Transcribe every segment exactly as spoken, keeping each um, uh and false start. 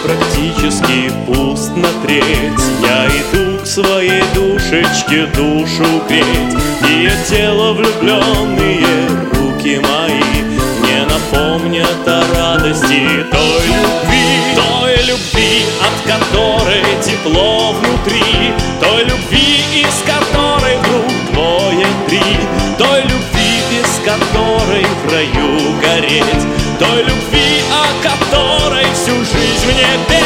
практически пуст на треть. Я иду к своей душечке душу греть. Ее тело влюбленные руки мои не напомнят о радости той любви, той любви, от которой тепло внутри, той любви, из которой вдруг двое три, той любви, без которой в раю гореть, той любви, о которой всю жизнь мне петь.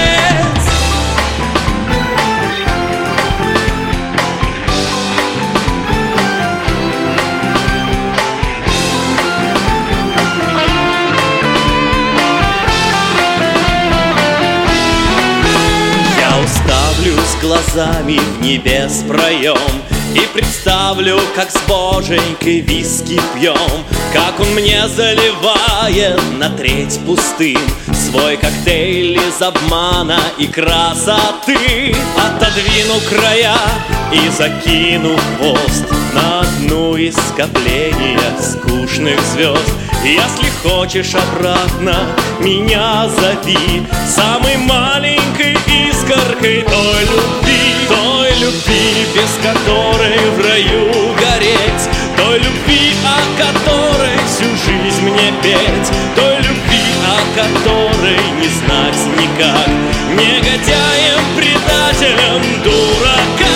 Уставлюсь глазами в небес проем и представлю, как с боженькой виски пьем, как он мне заливает на треть пустым свой коктейль из обмана и красоты. Отодвину края и закину хвост на одну из скопления скучных звезд. Если хочешь обратно, меня зови самой маленькой искоркой той любви, той любви, без которой в раю гореть, той любви, о которой всю жизнь мне петь, той любви, о которой не знать никак негодяем, предателем, дуракам.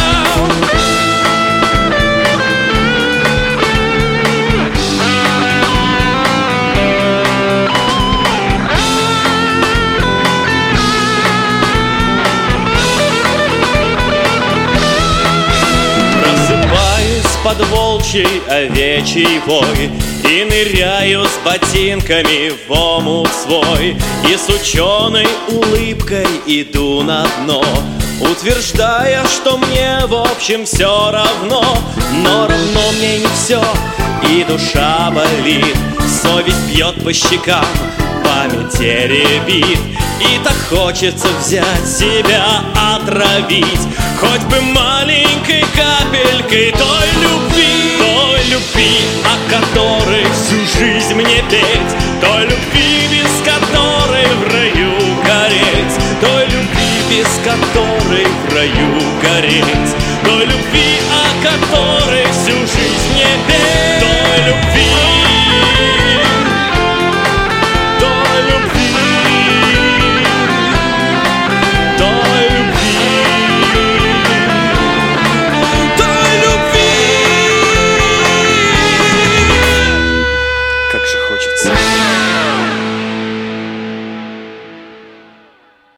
Под волчий овечий вой и ныряю с ботинками в омут свой, и с ученой улыбкой иду на дно, утверждая, что мне в общем все равно. Но равно мне не все, и душа болит, совесть бьет по щекам, память теребит, и так хочется взять себя, отравить хоть бы маленькой капелькой той любви, той любви, о которой всю жизнь мне петь, той любви, без которой в раю гореть, той любви, без которой в раю гореть, той любви, о которой всю жизнь мне петь.